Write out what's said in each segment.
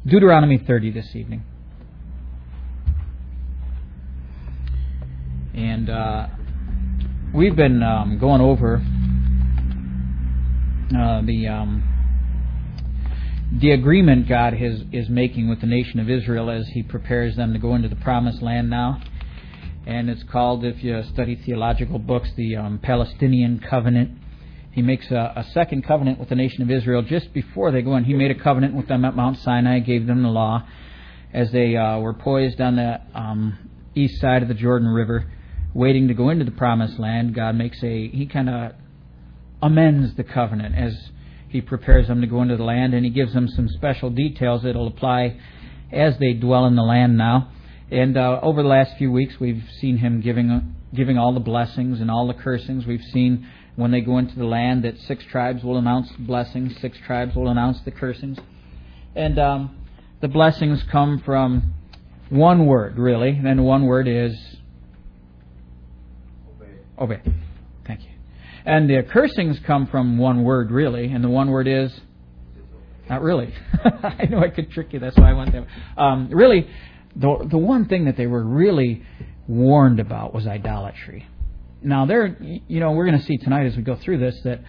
Deuteronomy 30 this evening. And we've been going over the agreement God is making with the nation of Israel as He prepares them to go into the Promised Land now. And it's called, if you study theological books, the Palestinian Covenant. He makes a second covenant with the nation of Israel just before they go in. He made a covenant with them at Mount Sinai, gave them the law as they were poised on the east side of the Jordan River, waiting to go into the Promised Land. God He kind of amends the covenant as He prepares them to go into the land, and He gives them some special details that will apply as they dwell in the land now. And over the last few weeks, we've seen Him giving all the blessings and all the cursings. We've seen when they go into the land that 6 tribes will announce the blessings, 6 tribes will announce the cursings. And the blessings come from one word, really, and then one word is obey. Thank you. And the cursings come from one word, really, and the one word is not really. I know I could trick you, that's why I went there. Really, the one thing that they were really warned about was idolatry. Now, we're going to see tonight as we go through this that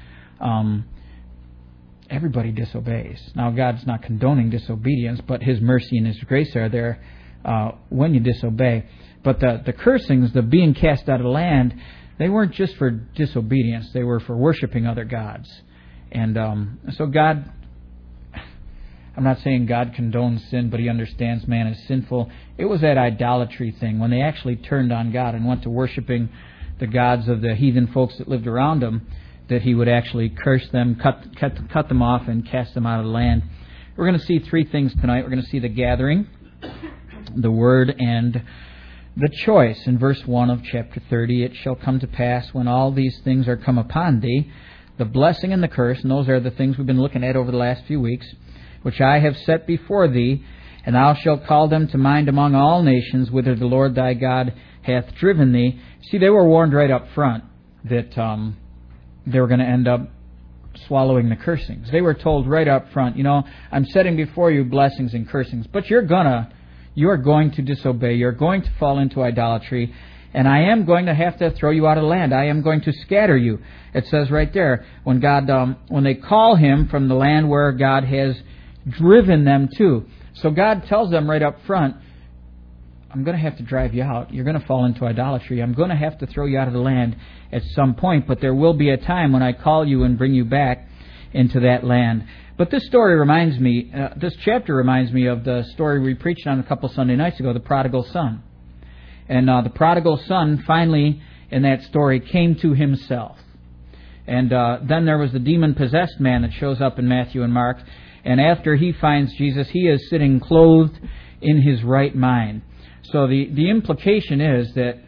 everybody disobeys. Now, God's not condoning disobedience, but His mercy and His grace are there when you disobey. But the cursings, the being cast out of the land, they weren't just for disobedience. They were for worshiping other gods. And so God, I'm not saying God condones sin, but He understands man is sinful. It was that idolatry thing, when they actually turned on God and went to worshiping the gods of the heathen folks that lived around them, that He would actually curse them, cut them off, and cast them out of the land. We're going to see 3 things tonight. We're going to see the gathering, the word, and the choice. In verse 1 of chapter 30, it shall come to pass when all these things are come upon thee, the blessing and the curse, and those are the things we've been looking at over the last few weeks, which I have set before thee, and thou shalt call them to mind among all nations, whither the Lord thy God hath driven thee. See, they were warned right up front that they were going to end up swallowing the cursings. They were told right up front, I'm setting before you blessings and cursings, but you are going to disobey. You're going to fall into idolatry, and I am going to have to throw you out of the land. I am going to scatter you. It says right there, when they call Him from the land where God has driven them to. So God tells them right up front, I'm going to have to drive you out. You're going to fall into idolatry. I'm going to have to throw you out of the land at some point, but there will be a time when I call you and bring you back into that land. But this story this chapter reminds me of the story we preached on a couple Sunday nights ago, the prodigal son. And the prodigal son finally, in that story, came to himself. And then there was the demon-possessed man that shows up in Matthew and Mark. And after he finds Jesus, he is sitting clothed in his right mind. So the implication is that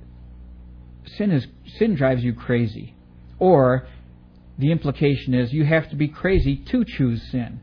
sin drives you crazy. Or the implication is you have to be crazy to choose sin.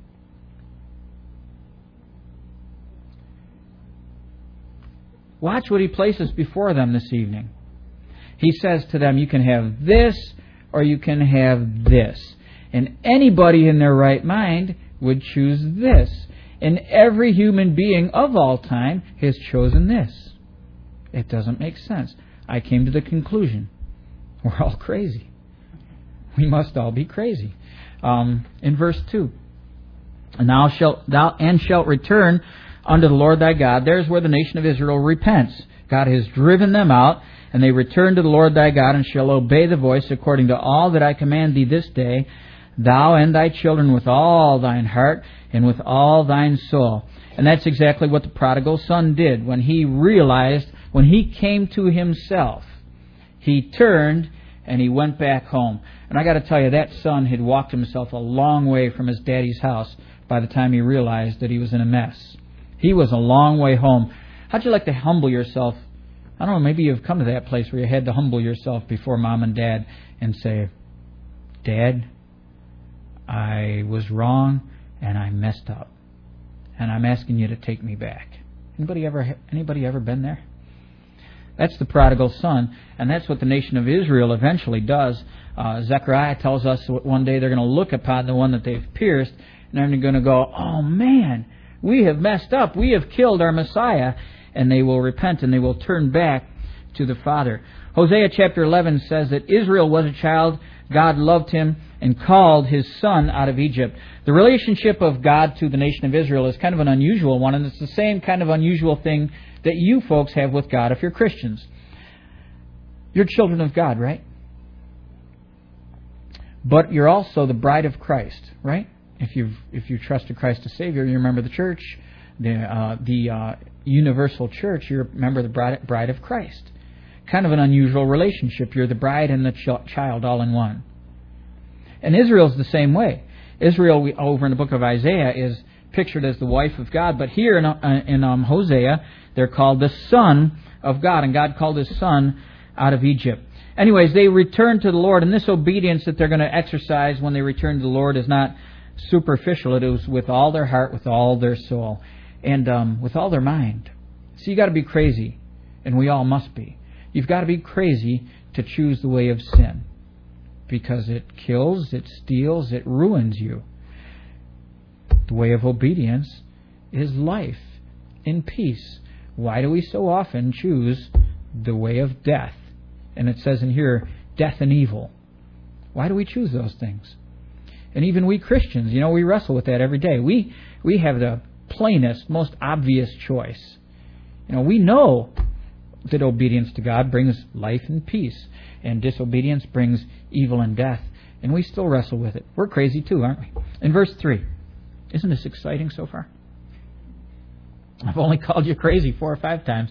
Watch what He places before them this evening. He says to them, you can have this or you can have this. And anybody in their right mind would choose this. And every human being of all time has chosen this. It doesn't make sense. I came to the conclusion, we're all crazy. We must all be crazy. In verse 2, and thou shalt return unto the Lord thy God. There's where the nation of Israel repents. God has driven them out, and they return to the Lord thy God, and shall obey the voice according to all that I command thee this day, thou and thy children with all thine heart and with all thine soul. And that's exactly what the prodigal son did. When he realized, when he came to himself, he turned and he went back home. And I got to tell you, that son had walked himself a long way from his daddy's house by the time he realized that he was in a mess. He was a long way home. How'd you like to humble yourself? I don't know, maybe you've come to that place where you had to humble yourself before mom and dad and say, Dad, I was wrong and I messed up, and I'm asking you to take me back. Anybody ever been there? That's the prodigal son, and that's what the nation of Israel eventually does. Zechariah tells us one day they're going to look upon the one that they've pierced, and they're going to go, oh man, We have messed up. We have killed our Messiah. And they will repent and they will turn back to the Father. Hosea chapter 11 says that Israel was a child. God loved him and called his son out of Egypt. The relationship of God to the nation of Israel is kind of an unusual one, and it's the same kind of unusual thing that you folks have with God if you're Christians. You're children of God, right? But you're also the bride of Christ, right? If you trusted Christ as Savior, you're a member of the church, the universal church, you're a member of the bride of Christ. Kind of an unusual relationship. You're the bride and the child all in one. And Israel's the same way. Israel, over in the book of Isaiah, is pictured as the wife of God. But here in Hosea, they're called the son of God. And God called his son out of Egypt. Anyways, they return to the Lord. And this obedience that they're going to exercise when they return to the Lord is not superficial. It is with all their heart, with all their soul, and with all their mind. So you got to be crazy. And we all must be. You've got to be crazy to choose the way of sin. Because it kills, it steals, it ruins you. The way of obedience is life in peace. Why do we so often choose the way of death? And it says in here, death and evil. Why do we choose those things? And even we Christians, we wrestle with that every day. We have the plainest, most obvious choice. We know that obedience to God brings life and peace, and disobedience brings evil and death. And we still wrestle with it. We're crazy too, aren't we? In verse 3. Isn't this exciting so far? I've only called you crazy 4 or 5 times.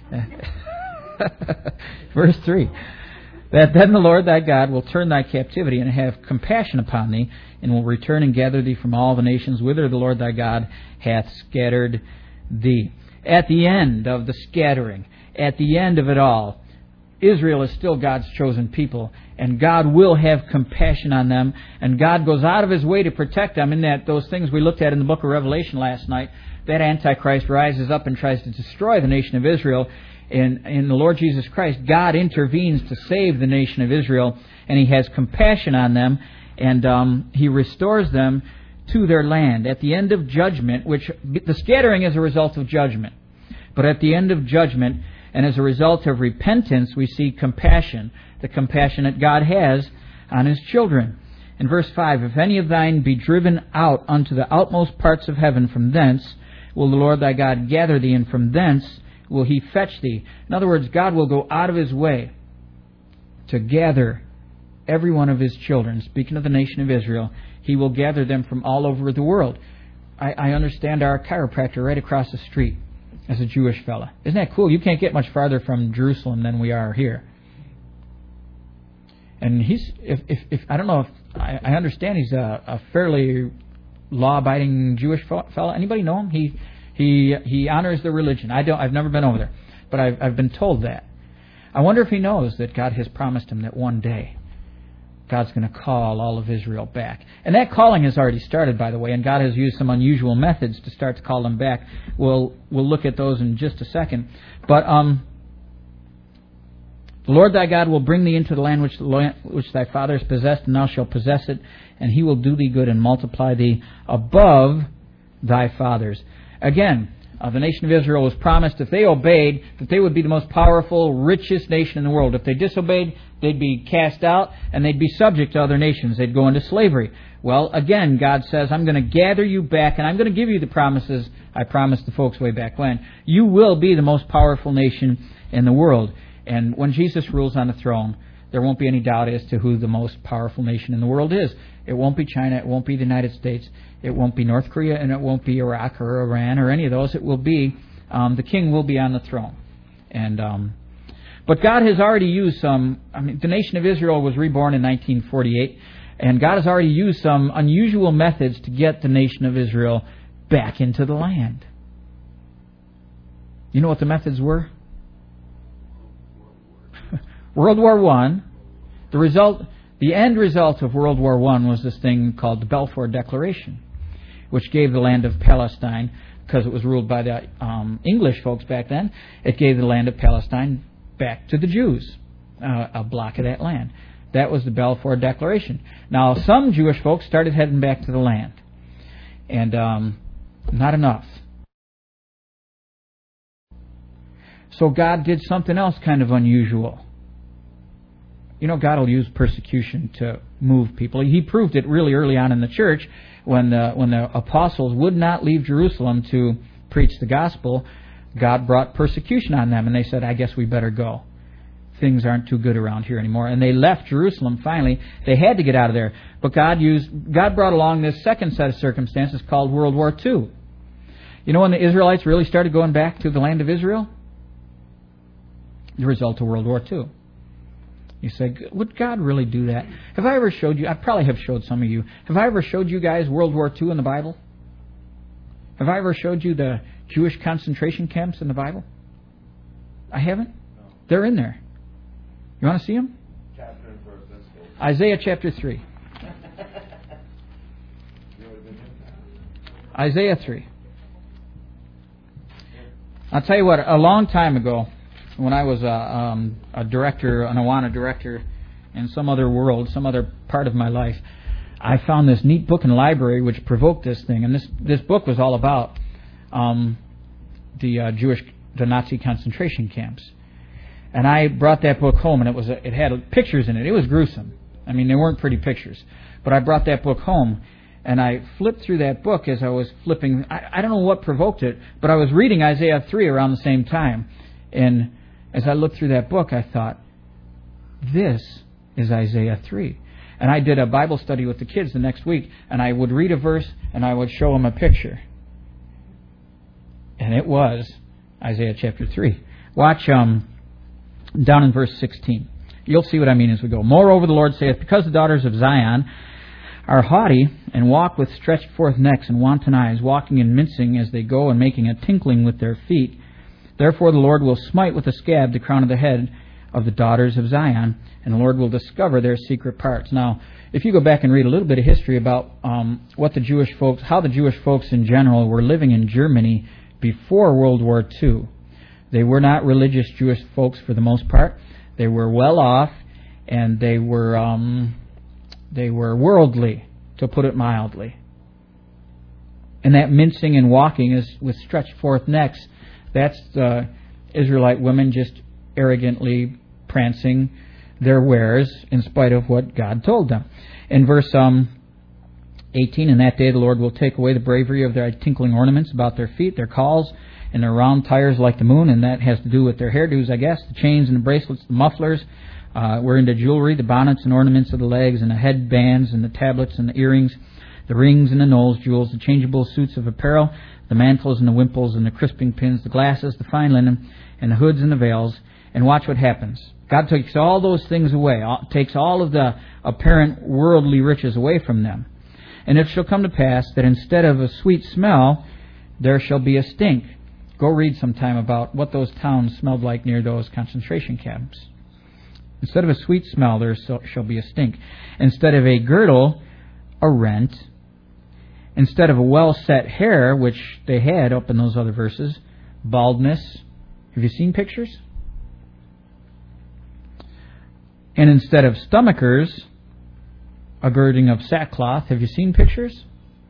Verse 3. That then the Lord thy God will turn thy captivity and have compassion upon thee, and will return and gather thee from all the nations whither the Lord thy God hath scattered thee. At the end of the scattering, at the end of it all, Israel is still God's chosen people, and God will have compassion on them, and God goes out of his way to protect them. In that, those things we looked at in the book of Revelation last night, that Antichrist rises up and tries to destroy the nation of Israel. In the Lord Jesus Christ, God intervenes to save the nation of Israel, and he has compassion on them, and he restores them to their land. At the end of judgment, which the scattering is a result of judgment, but at the end of judgment, and as a result of repentance, we see compassion, the compassion that God has on his children. In verse 5, if any of thine be driven out unto the outmost parts of heaven, from thence will the Lord thy God gather thee, and from thence will he fetch thee. In other words, God will go out of his way to gather every one of his children. Speaking of the nation of Israel, he will gather them from all over the world. I understand our chiropractor right across the street as a Jewish fella. Isn't that cool? You can't get much farther from Jerusalem than we are here. And he's, if I don't know if, I understand he's a fairly law-abiding Jewish fella. Anybody know him? He honors the religion. I've never been over there, but I've been told that. I wonder if he knows that God has promised him that one day God's going to call all of Israel back. And that calling has already started, by the way, and God has used some unusual methods to start to call them back. We'll look at those in just a second. But the Lord thy God will bring thee into the land which thy fathers possessed, and thou shalt possess it, and he will do thee good and multiply thee above thy fathers. Again, the nation of Israel was promised if they obeyed that they would be the most powerful, richest nation in the world. If they disobeyed, they'd be cast out and they'd be subject to other nations. They'd go into slavery. Well, again, God says, I'm going to gather you back and I'm going to give you the promises I promised the folks way back when. You will be the most powerful nation in the world. And when Jesus rules on the throne, there won't be any doubt as to who the most powerful nation in the world is. It won't be China. It won't be the United States. It won't be North Korea, and it won't be Iraq or Iran or any of those. It will be, the king will be on the throne. And but God has already used some, the nation of Israel was reborn in 1948, and God has already used some unusual methods to get the nation of Israel back into the land. You know what the methods were? World War I. The end result of World War I was this thing called the Balfour Declaration, which gave the land of Palestine, because it was ruled by the English folks back then, it gave the land of Palestine back to the Jews, a block of that land. That was the Balfour Declaration. Now, some Jewish folks started heading back to the land, and not enough. So God did something else kind of unusual. You know, God will use persecution to move people. He proved it really early on in the church when the apostles would not leave Jerusalem to preach the gospel. God brought persecution on them, and they said, I guess we better go. Things aren't too good around here anymore. And they left Jerusalem finally. They had to get out of there. But God brought along this second set of circumstances called World War II. You know when the Israelites really started going back to the land of Israel? The result of World War II. You say, would God really do that? Have I ever showed you? I probably have showed some of you. Have I ever showed you guys World War II in the Bible? Have I ever showed you the Jewish concentration camps in the Bible? I haven't? No. They're in there. You want to see them? Chapter and verse. Isaiah chapter 3. Isaiah 3. I'll tell you what, a long time ago, when I was a director, an Awana director in some other world, some other part of my life, I found this neat book in the library which provoked this thing. And this book was all about the Nazi concentration camps. And I brought that book home, and it had pictures in it. It was gruesome. I mean, they weren't pretty pictures. But I brought that book home, and I flipped through that book as I was flipping. I don't know what provoked it, but I was reading Isaiah 3 around the same time. And as I looked through that book, I thought, this is Isaiah 3. And I did a Bible study with the kids the next week, and I would read a verse, and I would show them a picture. And it was Isaiah chapter 3. Watch down in verse 16. You'll see what I mean as we go. Moreover, the Lord saith, because the daughters of Zion are haughty, and walk with stretched forth necks and wanton eyes, walking and mincing as they go, and making a tinkling with their feet, therefore the Lord will smite with a scab the crown of the head of the daughters of Zion, and the Lord will discover their secret parts. Now, if you go back and read a little bit of history about how the Jewish folks in general were living in Germany before World War II, they were not religious Jewish folks for the most part. They were well off, and they were worldly, to put it mildly. And that mincing and walking is with stretched forth necks. That's the Israelite women just arrogantly prancing their wares in spite of what God told them. In verse 18, in that day the Lord will take away the bravery of their tinkling ornaments about their feet, their cauls, and their round tires like the moon, and that has to do with their hairdos, I guess, the chains and the bracelets, the mufflers. We're into jewelry, the bonnets and ornaments of the legs, and the headbands, and the tablets, and the earrings, the rings and the nose jewels, the changeable suits of apparel, the mantles and the wimples and the crisping pins, the glasses, the fine linen, and the hoods and the veils. And watch what happens. God takes all those things away, takes all of the apparent worldly riches away from them. And it shall come to pass that instead of a sweet smell, there shall be a stink. Go read sometime about what those towns smelled like near those concentration camps. Instead of a sweet smell, there shall be a stink. Instead of a girdle, a rent. Instead of a well-set hair, which they had up in those other verses, baldness. Have you seen pictures? And instead of stomachers, a girding of sackcloth. Have you seen pictures?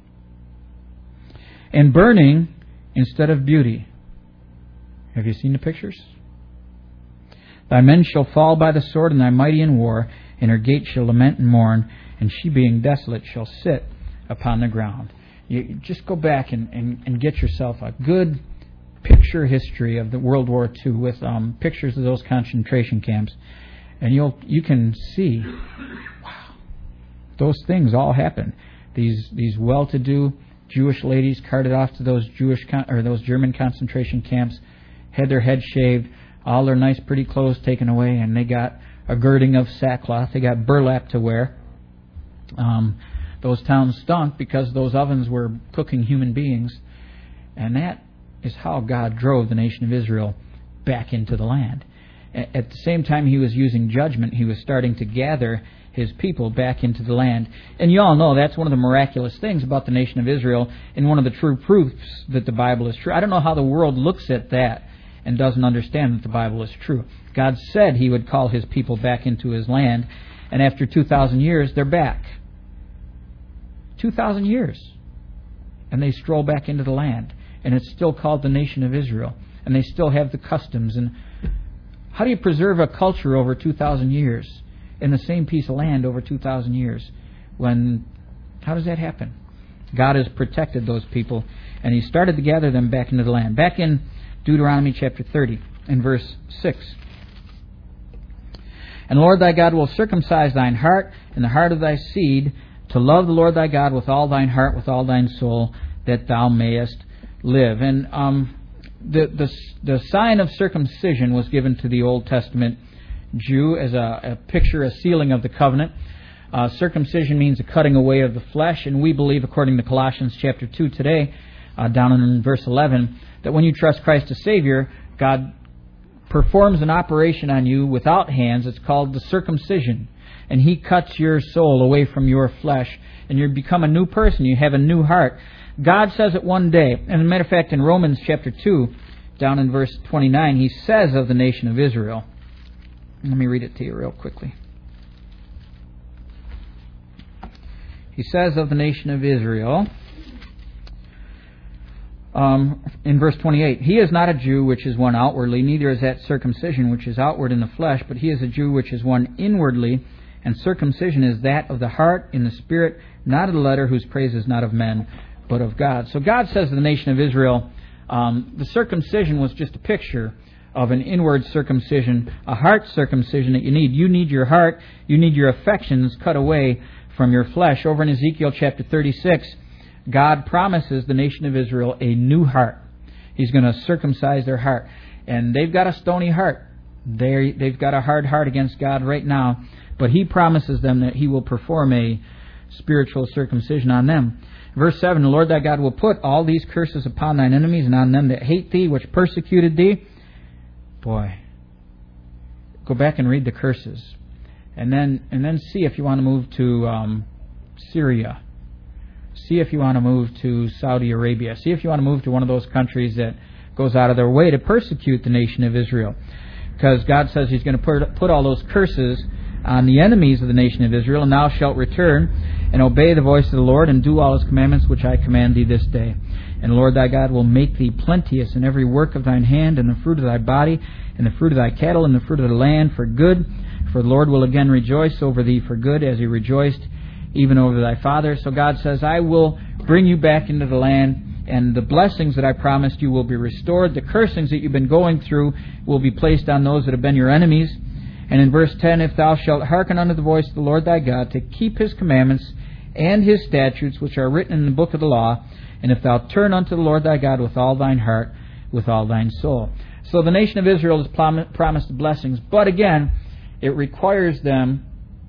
And burning instead of beauty. Have you seen the pictures? Thy men shall fall by the sword, and thy mighty in war, and her gates shall lament and mourn, and she being desolate shall sit upon the ground. You just go back and get yourself a good picture history of the World War II with pictures of those concentration camps, and you can see, wow, those things all happen. These well-to-do Jewish ladies carted off to those those German concentration camps, had their heads shaved, all their nice pretty clothes taken away, and they got a girding of sackcloth. They got burlap to wear. Those towns stunk because those ovens were cooking human beings. And that is how God drove the nation of Israel back into the land. At the same time he was using judgment, he was starting to gather his people back into the land. And you all know that's one of the miraculous things about the nation of Israel, and one of the true proofs that the Bible is true. I don't know how the world looks at that and doesn't understand that the Bible is true. God said he would call his people back into his land, and after 2,000 years, they're back. 2,000 years. And they stroll back into the land. And it's still called the nation of Israel. and they still have the customs. And how do you preserve a culture over 2,000 years in the same piece of land over 2,000 years? How does that happen? God has protected those people, and He started to gather them back into the land. Back in Deuteronomy chapter 30, in verse 6. And the Lord thy God will circumcise thine heart and the heart of thy seed, to love the Lord thy God with all thine heart, with all thine soul, that thou mayest live. And the sign of circumcision was given to the Old Testament Jew as a picture, a sealing of the covenant. Circumcision means a cutting away of the flesh, and we believe, according to Colossians chapter 2 today, down in verse 11, that when you trust Christ as Savior, God performs an operation on you without hands. It's called the circumcision. And He cuts your soul away from your flesh, and you become a new person. You have a new heart. God says it one day. And as a matter of fact, in Romans chapter 2, down in verse 29, He says of the nation of Israel. Let me read it to you real quickly. He says of the nation of Israel, in verse 28, He is not a Jew which is one outwardly, neither is that circumcision which is outward in the flesh, but he is a Jew which is one inwardly, and circumcision is that of the heart in the spirit, not of the letter, whose praise is not of men, but of God. So God says to the nation of Israel, the circumcision was just a picture of an inward circumcision, a heart circumcision that you need. You need your heart, you need your affections cut away from your flesh. Over in Ezekiel chapter 36, God promises the nation of Israel a new heart. He's going to circumcise their heart. And they've got a stony heart. They've got a hard heart against God right now. But He promises them that He will perform a spiritual circumcision on them. Verse 7, the Lord thy God will put all these curses upon thine enemies and on them that hate thee, which persecuted thee. Boy, go back and read the curses. And then see if you want to move to Syria. See if you want to move to Saudi Arabia. See if you want to move to one of those countries that goes out of their way to persecute the nation of Israel. Because God says He's going to put all those curses on the enemies of the nation of Israel. And thou shalt return and obey the voice of the Lord, and do all His commandments which I command thee this day. And the Lord thy God will make thee plenteous in every work of thine hand, and the fruit of thy body, and the fruit of thy cattle, and the fruit of the land for good. For the Lord will again rejoice over thee for good, as He rejoiced even over thy father. So God says, I will bring you back into the land, and the blessings that I promised you will be restored. The cursings that you've been going through will be placed on those that have been your enemies. And in verse 10, if thou shalt hearken unto the voice of the Lord thy God, to keep His commandments and His statutes, which are written in the book of the law, and if thou turn unto the Lord thy God with all thine heart, with all thine soul. So the nation of Israel is promised blessings, but again, it requires them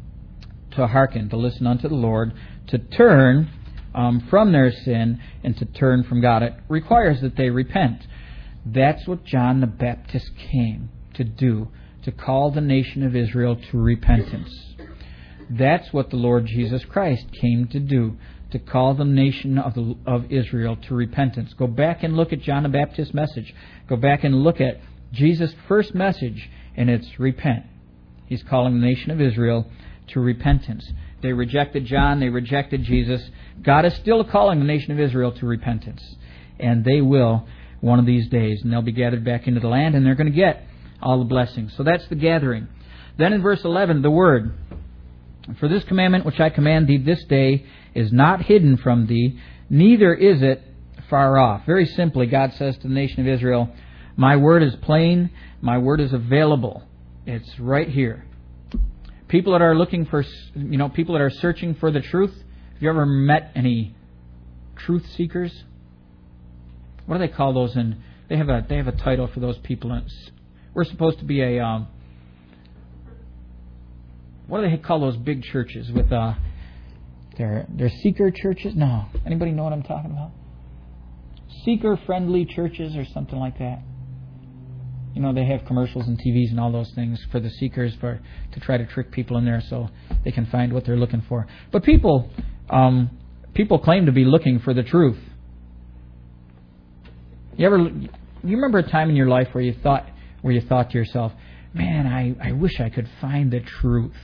to hearken, to listen unto the Lord, to turn from their sin, and to turn from God. It requires that they repent. That's what John the Baptist came to do, to call the nation of Israel to repentance. That's what the Lord Jesus Christ came to do, to call the nation of Israel to repentance. Go back and look at John the Baptist's message. Go back and look at Jesus' first message, and it's repent. He's calling the nation of Israel to repentance. They rejected John. They rejected Jesus. God is still calling the nation of Israel to repentance. And they will one of these days. And they'll be gathered back into the land, and they're going to get all the blessings. So that's the gathering. Then in verse 11, the word. For this commandment which I command thee this day is not hidden from thee, neither is it far off. Very simply, God says to the nation of Israel, my word is plain, my word is available. It's right here. People that are looking for, people that are searching for the truth. Have you ever met any truth seekers? What do they call those? And they have a title for those people. We're supposed to be a what do they call those big churches with they're seeker churches? No. Anybody know what I'm talking about? Seeker friendly churches or something like that. They have commercials and TVs and all those things for the seekers to try to trick people in there so they can find what they're looking for. But people claim to be looking for the truth. You remember a time in your life where you thought to yourself, man, I wish I could find the truth.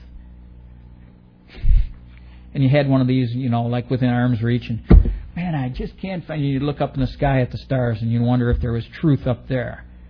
And you had one of these, like within arm's reach, and man, I just can't find. You look up in the sky at the stars and you wonder if there was truth up there.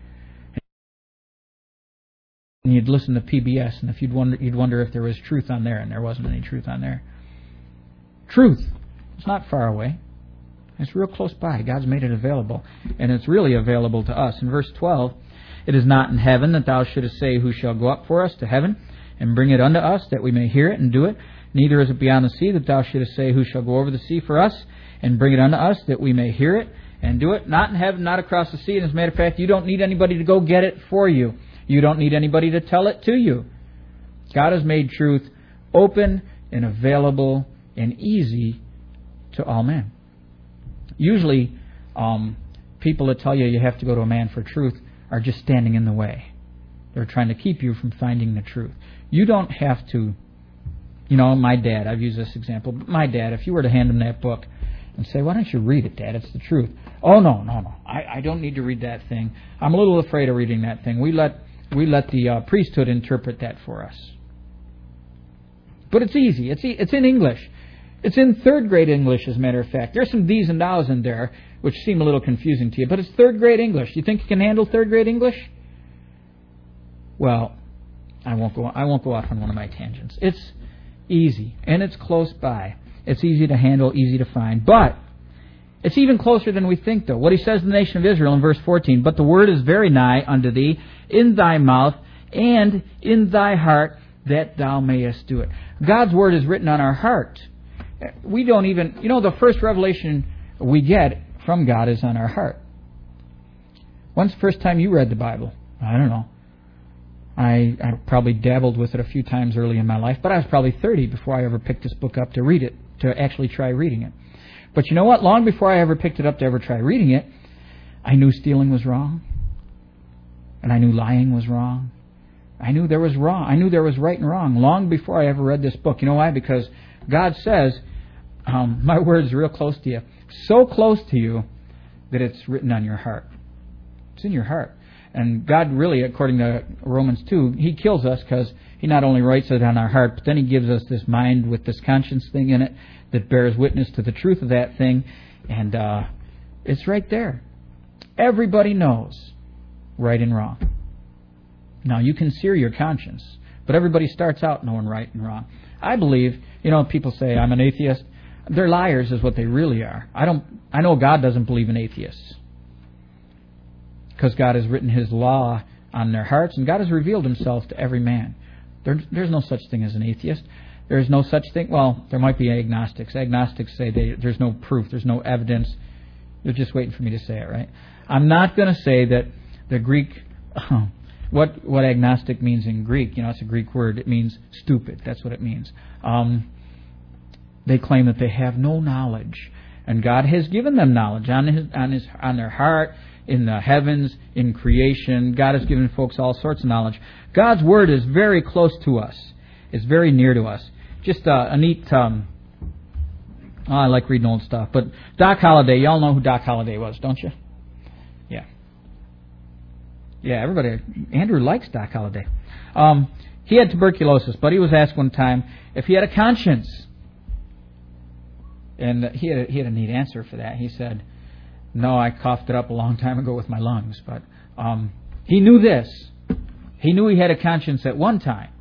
And you'd listen to PBS, and if you'd wonder if there was truth on there, and there wasn't any truth on there. Truth. It's not far away. It's real close by. God's made it available, and it's really available to us. In verse 12, it is not in heaven that thou shouldest say, who shall go up for us to heaven, and bring it unto us, that we may hear it and do it. Neither is it beyond the sea that thou shouldest say, who shall go over the sea for us, and bring it unto us, that we may hear it and do it. Not in heaven, not across the sea. And as a matter of fact, you don't need anybody to go get it for you. You don't need anybody to tell it to you. God has made truth open and available and easy to all men. Usually, people that tell you have to go to a man for truth are just standing in the way. They're trying to keep you from finding the truth. You don't have to. You know, my dad, I've used this example, but my dad, if you were to hand him that book and say, why don't you read it, Dad? It's the truth. Oh, no. I don't need to read that thing. I'm a little afraid of reading that thing. We let the priesthood interpret that for us. But it's easy. It's in English. It's in third grade English, as a matter of fact. There's some these and thous in there, which seem a little confusing to you, but it's third grade English. You think you can handle third grade English? Well, I won't go off on one of my tangents. It's easy, and it's close by. It's easy to handle, easy to find. But it's even closer than we think, though. What he says to the nation of Israel in verse 14, but the word is very nigh unto thee, in thy mouth and in thy heart, that thou mayest do it. God's word is written on our heart. We don't even, the first revelation we get from God is on our heart. When's the first time you read the Bible? I don't know. I probably dabbled with it a few times early in my life, but I was probably 30 before I ever picked this book up to read it, to actually try reading it. But you know what? Long before I ever picked it up to ever try reading it, I knew stealing was wrong. And I knew lying was wrong. I knew there was wrong. I knew there was right and wrong long before I ever read this book. You know why? Because God says, my word is real close to you. So close to you that it's written on your heart. It's in your heart. And God really, according to Romans 2, He kills us because He not only writes it on our heart, but then He gives us this mind with this conscience thing in it that bears witness to the truth of that thing. And it's right there. Everybody knows right and wrong. Now, you can sear your conscience, but everybody starts out knowing right and wrong. I believe, people say, I'm an atheist. They're liars is what they really are. I know God doesn't believe in atheists, because God has written His law on their hearts, and God has revealed Himself to every man. There's no such thing as an atheist. There's no such thing. Well, there might be agnostics. Agnostics say there's no proof, there's no evidence. You're just waiting for me to say it, right? I'm not going to say that the Greek, what agnostic means in Greek, it's a Greek word. It means stupid. That's what it means. They claim that they have no knowledge, and God has given them knowledge on their heart, in the heavens, in creation. God has given folks all sorts of knowledge. God's Word is very close to us. It's very near to us. Just a neat... I like reading old stuff. But Doc Holliday, y'all know who Doc Holliday was, don't you? Yeah. Yeah, everybody... Andrew likes Doc Holliday. He had tuberculosis, but he was asked one time if he had a conscience. And he had a neat answer for that. He said... No, I coughed it up a long time ago with my lungs. But he knew this. He knew he had a conscience at one time.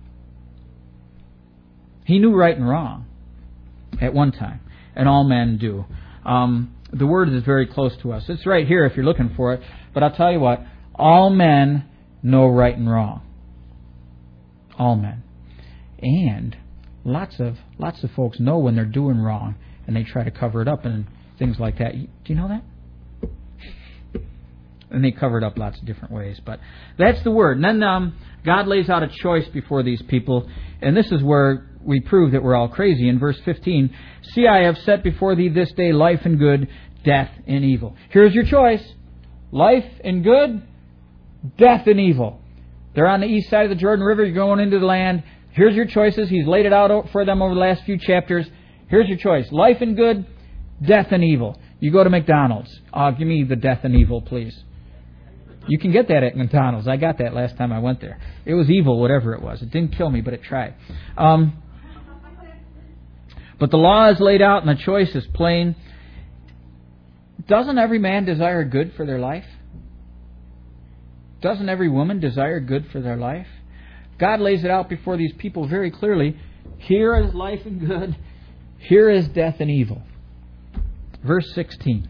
He knew right and wrong at one time. And all men do. The Word is very close to us. It's right here if you're looking for it. But I'll tell you what. All men know right and wrong. All men. And lots of folks know when they're doing wrong. And they try to cover it up and things like that. Do you know that? And they cover it up lots of different ways. But that's the Word. And then God lays out a choice before these people. And this is where we prove that we're all crazy. In verse 15, see, I have set before thee this day life and good, death and evil. Here's your choice. Life and good, death and evil. They're on the east side of the Jordan River. You're going into the land. Here's your choices. He's laid it out for them over the last few chapters. Here's your choice. Life and good, death and evil. You go to McDonald's. Give me the death and evil, please. You can get that at McDonald's. I got that last time I went there. It was evil, whatever it was. It didn't kill me, but it tried. But the law is laid out and the choice is plain. Doesn't every man desire good for their life? Doesn't every woman desire good for their life? God lays it out before these people very clearly. Here is life and good. Here is death and evil. Verse 16.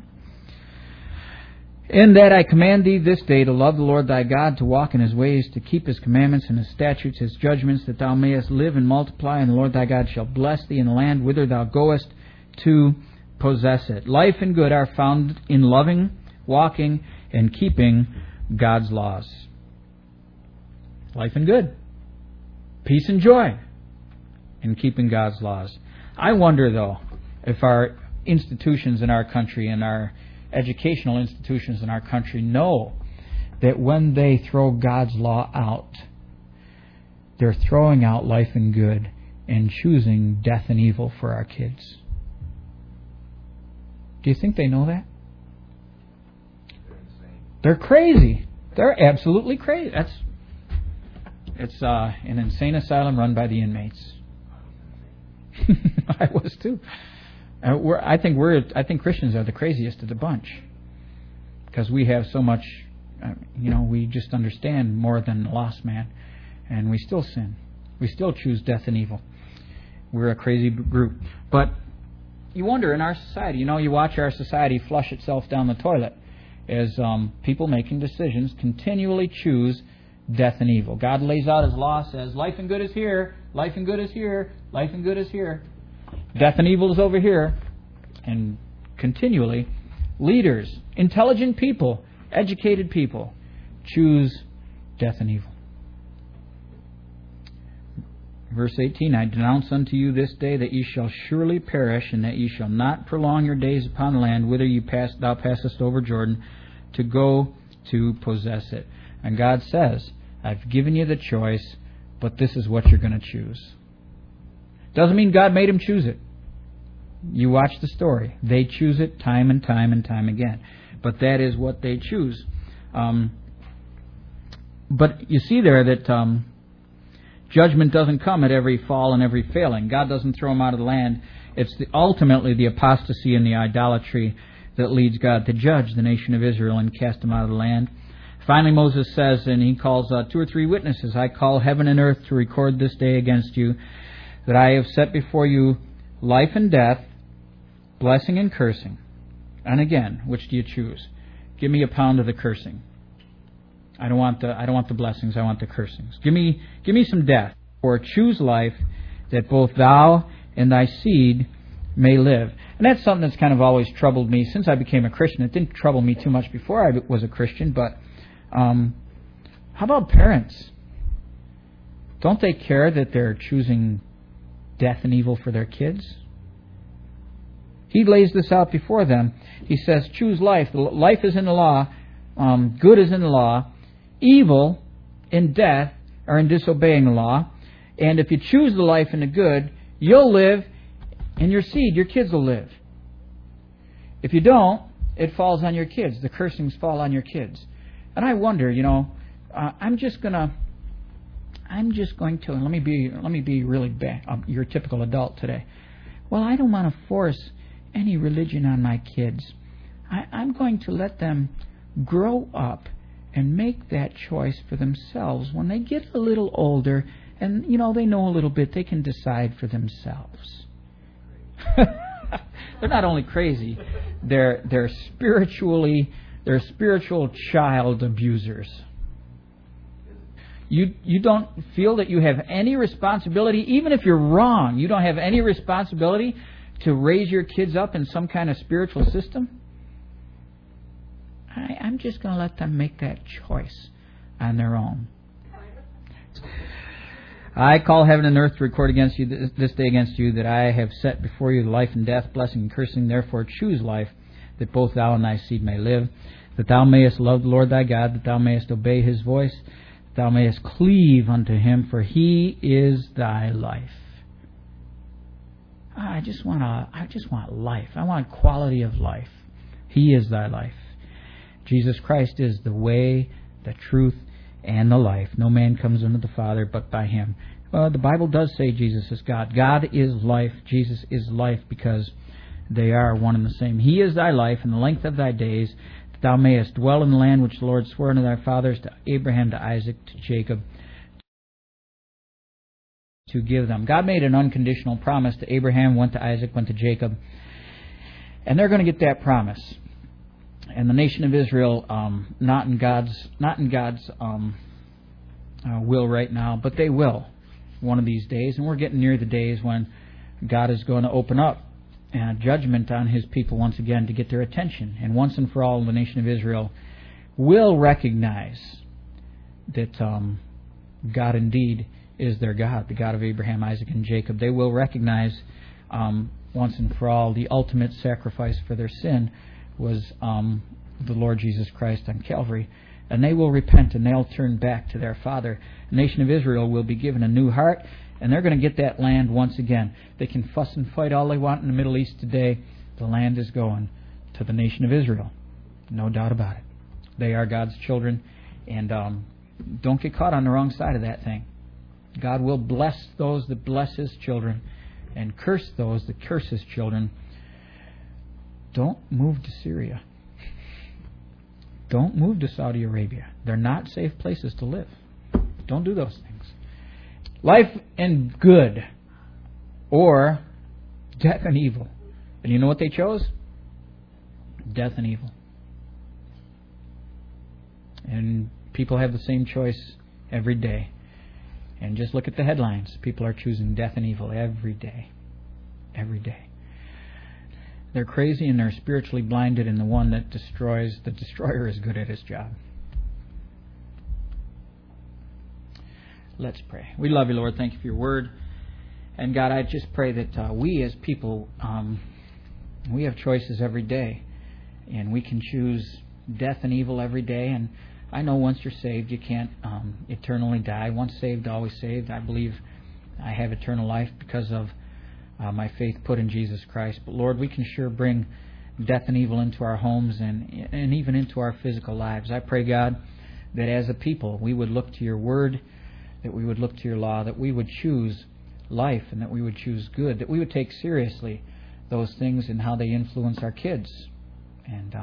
In that I command thee this day to love the Lord thy God, to walk in his ways, to keep his commandments and his statutes, his judgments, that thou mayest live and multiply, and the Lord thy God shall bless thee in the land whither thou goest to possess it. Life and good are found in loving, walking, and keeping God's laws. Life and good. Peace and joy in keeping God's laws. I wonder, though, if our institutions in our country and our educational institutions in our country know that when they throw God's law out, they're throwing out life and good and choosing death and evil for our kids. Do you think they know that? They're crazy. They're absolutely crazy. It's an insane asylum run by the inmates. I was too. I think Christians are the craziest of the bunch, because we have so much. We just understand more than the lost man, and we still sin. We still choose death and evil. We're a crazy group. But you wonder, in our society, you watch our society flush itself down the toilet as people making decisions continually choose death and evil. God lays out His law, says, life and good is here, life and good is here, life and good is here. Death and evil is over here. And continually, leaders, intelligent people, educated people, choose death and evil. Verse 18, I denounce unto you this day that ye shall surely perish, and that ye shall not prolong your days upon the land whither thou passest over Jordan, to go to possess it. And God says, I've given you the choice, but this is what you're going to choose. Doesn't mean God made them choose it. You watch the story. They choose it time and time and time again. But that is what they choose. But you see there that judgment doesn't come at every fall and every failing. God doesn't throw them out of the land. It's ultimately the apostasy and the idolatry that leads God to judge the nation of Israel and cast them out of the land. Finally, Moses says, and he calls 2 or 3 witnesses, I call heaven and earth to record this day against you, that I have set before you life and death, blessing and cursing. And again, which do you choose? Give me a pound of the cursing. I don't want the blessings, I want the cursings. Give me some death, or choose life, that both thou and thy seed may live. And that's something that's kind of always troubled me since I became a Christian. It didn't trouble me too much before I was a Christian, but how about parents? Don't they care that they're choosing death and evil for their kids? He lays this out before them. He says, choose life. Life is in the law. Good is in the law. Evil and death are in disobeying the law. And if you choose the life and the good, you'll live, and your seed, your kids will live. If you don't, it falls on your kids. The cursings fall on your kids. And I wonder, I'm just going to, and let me be really bad. You're a typical adult today. Well, I don't want to force any religion on my kids. I'm going to let them grow up and make that choice for themselves. When they get a little older and, they know a little bit, they can decide for themselves. They're not only crazy, they're spiritual child abusers. You don't feel that you have any responsibility, even if you're wrong, you don't have any responsibility to raise your kids up in some kind of spiritual system? I'm just going to let them make that choice on their own. I call heaven and earth to record against you this day against you, that I have set before you life and death, blessing and cursing. Therefore choose life, that both thou and thy seed may live, that thou mayest love the Lord thy God, that thou mayest obey His voice, that thou mayest cleave unto Him, for He is thy life. I just want life. I want quality of life. He is thy life. Jesus Christ is the way, the truth, and the life. No man comes unto the Father but by Him. Well, the Bible does say Jesus is God. God is life. Jesus is life, because they are one and the same. He is thy life, and the length of thy days, that thou mayest dwell in the land which the Lord swore unto thy fathers, to Abraham, to Isaac, to Jacob, to give them. God made an unconditional promise to Abraham, went to Isaac, went to Jacob, and they're going to get that promise. And the nation of Israel, not in God's will right now, but they will one of these days. And we're getting near the days when God is going to open up judgment on His people once again to get their attention. And once and for all, the nation of Israel will recognize that God indeed is their God, the God of Abraham, Isaac, and Jacob. They will recognize once and for all the ultimate sacrifice for their sin was the Lord Jesus Christ on Calvary. And they will repent and they'll turn back to their Father. The nation of Israel will be given a new heart, and they're going to get that land once again. They can fuss and fight all they want in the Middle East today. The land is going to the nation of Israel. No doubt about it. They are God's children, and don't get caught on the wrong side of that thing. God will bless those that bless His children and curse those that curse His children. Don't move to Syria. Don't move to Saudi Arabia. They're not safe places to live. Don't do those things. Life and good, or death and evil. And you know what they chose? Death and evil. And people have the same choice every day. And just look at the headlines. People are choosing death and evil every day. Every day. They're crazy and they're spiritually blinded, and the one that destroys, the destroyer is good at his job. Let's pray. We love you, Lord. Thank you for your word. And God, I just pray that we as people, we have choices every day. And we can choose death and evil every day. And I know once you're saved, you can't eternally die. Once saved, always saved. I believe I have eternal life because of my faith put in Jesus Christ. But Lord, we can sure bring death and evil into our homes and even into our physical lives. I pray, God, that as a people we would look to your word, that we would look to your law, that we would choose life and that we would choose good, that we would take seriously those things and how they influence our kids, and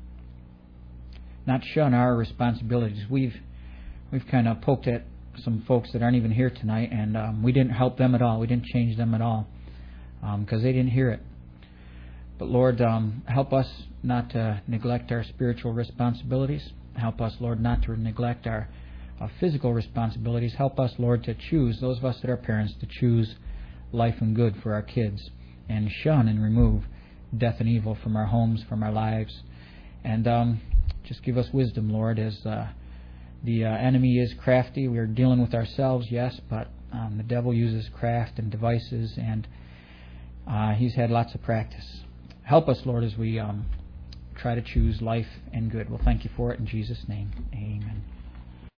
not shun our responsibilities. We've kind of poked at some folks that aren't even here tonight, and we didn't help them at all. We didn't change them at all because they didn't hear it. But Lord, help us not to neglect our spiritual responsibilities. Help us, Lord, not to neglect our physical responsibilities. Help us, Lord, to choose, those of us that are parents, to choose life and good for our kids, and shun and remove death and evil from our homes, from our lives. And just give us wisdom, Lord, as the enemy is crafty. We are dealing with ourselves, yes, but the devil uses craft and devices, and he's had lots of practice. Help us, Lord, as we try to choose life and good. Well, thank you for it in Jesus' name. Amen.